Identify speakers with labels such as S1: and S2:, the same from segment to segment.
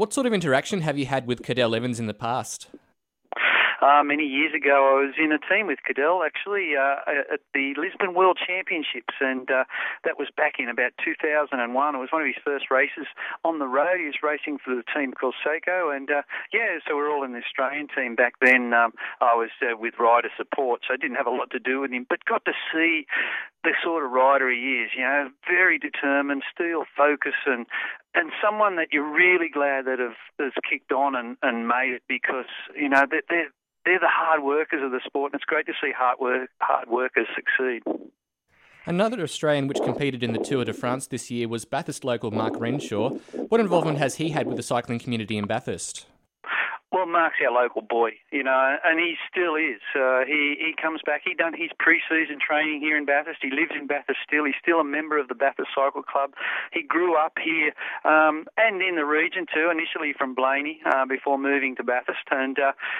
S1: What sort of interaction have you had with Cadel Evans in the past?
S2: Many years ago, I was in a team with Cadel, actually, at the Lisbon World Championships, and that was back in about 2001. It was one of his first races on the road. He was racing for the team called Seiko, and so we're all in the Australian team back then. I was with rider support, so I didn't have a lot to do with him, but got to see the sort of rider he is, very determined, steel focus, and someone that you're really glad that has kicked on and made it, because, they're the hard workers of the sport, and it's great to see hard workers succeed.
S1: Another Australian which competed in the Tour de France this year was Bathurst local Mark Renshaw. What involvement has he had with the cycling community in Bathurst?
S2: Well, Mark's our local boy, and he still is. He comes back. He done his pre-season training here in Bathurst. He lives in Bathurst still. He's still a member of the Bathurst Cycle Club. He grew up here and in the region too, initially from Blaney before moving to Bathurst. And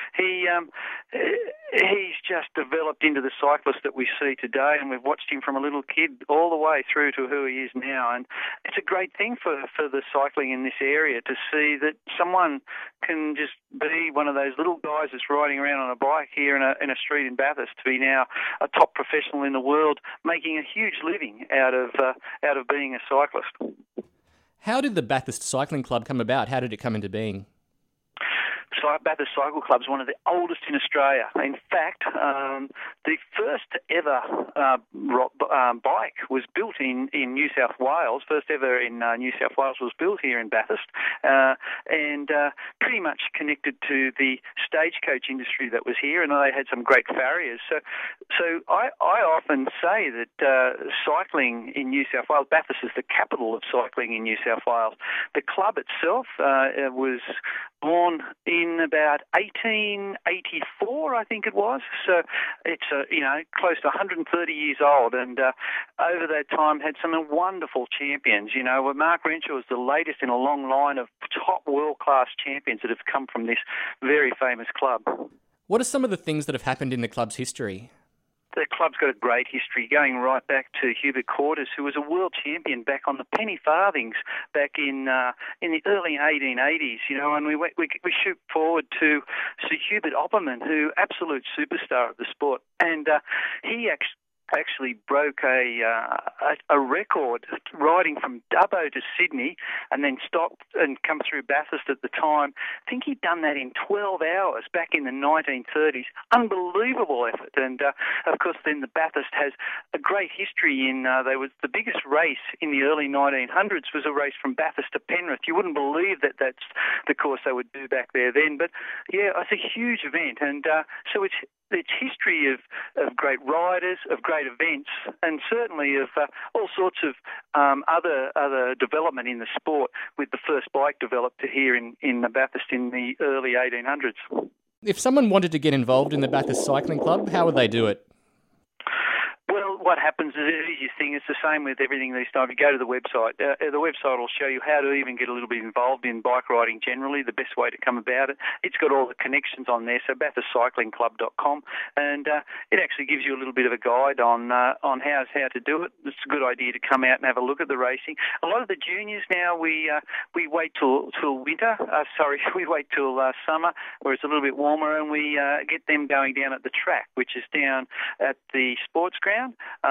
S2: he's just developed into the cyclist that we see today, and we've watched him from a little kid all the way through to who he is now. And it's a great thing for the cycling in this area to see that someone can just be one of those little guys that's riding around on a bike here in a street in Bathurst to be now a top professional in the world, making a huge living out of being a cyclist.
S1: How did the Bathurst Cycling Club come about? How did it come into being?
S2: Bathurst Cycle Club is one of the oldest in Australia. In fact, the first ever bike was built in New South Wales. First ever in New South Wales was built here in Bathurst, and pretty much connected to the stagecoach industry that was here, and they had some great farriers. So I often say that cycling in New South Wales, Bathurst is the capital of cycling in New South Wales. The club itself was born in about 1884, I think it was. So it's close to 130 years old, and over that time had some wonderful champions. Mark Renshaw is the latest in a long line of top world-class champions that have come from this very famous club.
S1: What are some of the things that have happened in the club's history?
S2: The club's got a great history, going right back to Hubert Cordes, who was a world champion back on the penny farthings back in the early 1880s. And we shoot forward to Sir Hubert Opperman, who absolute superstar of the sport, and he actually broke a record riding from Dubbo to Sydney and then stopped and come through Bathurst at the time. I think he'd done that in 12 hours back in the 1930s. Unbelievable effort. And, of course, then the Bathurst has a great history in, there was the biggest race in the early 1900s was a race from Bathurst to Penrith. You wouldn't believe that that's the course they would do back there then. But, yeah, it's a huge event. And so it's history of great riders, of great events, and certainly of all sorts of other development in the sport, with the first bike developed here in the Bathurst in the early 1800s.
S1: If someone wanted to get involved in the Bathurst Cycling Club, how would they do it?
S2: Well, what happens is the easiest thing. It's the same with everything these days. You go to the website. The website will show you how to even get a little bit involved in bike riding generally, the best way to come about it. It's got all the connections on there, so bathurstcyclingclub.com, and it actually gives you a little bit of a guide on how to do it. It's a good idea to come out and have a look at the racing. A lot of the juniors now, we wait till winter. We wait till summer, where it's a little bit warmer, and we get them going down at the track, which is down at the sports ground.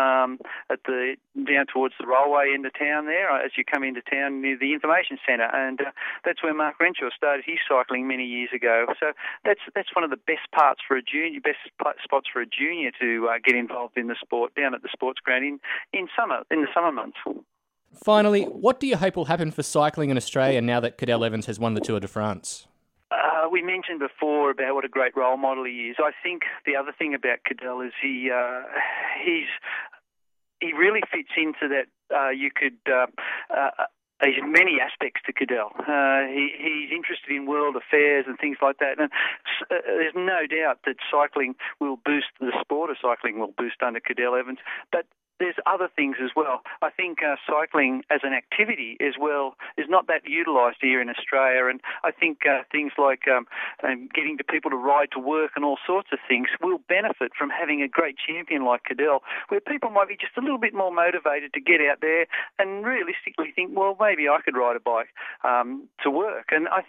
S2: Down towards the railway end of town there, as you come into town near the information centre, and that's where Mark Renshaw started his cycling many years ago. So that's one of the best spots for a junior to get involved in the sport, down at the sports ground in the summer months.
S1: Finally, what do you hope will happen for cycling in Australia now that Cadel Evans has won the Tour de France?
S2: We mentioned before about what a great role model he is. I think the other thing about Cadel is he really fits into that. There's many aspects to Cadel. He's interested in world affairs and things like that. And there's no doubt that cycling will boost the sport of cycling will boost under Cadel Evans. But there's other things as well. I think cycling as an activity as well is not that utilised here in Australia, and I think things like getting the people to ride to work and all sorts of things will benefit from having a great champion like Cadel, where people might be just a little bit more motivated to get out there and realistically think, well, maybe I could ride a bike to work. And I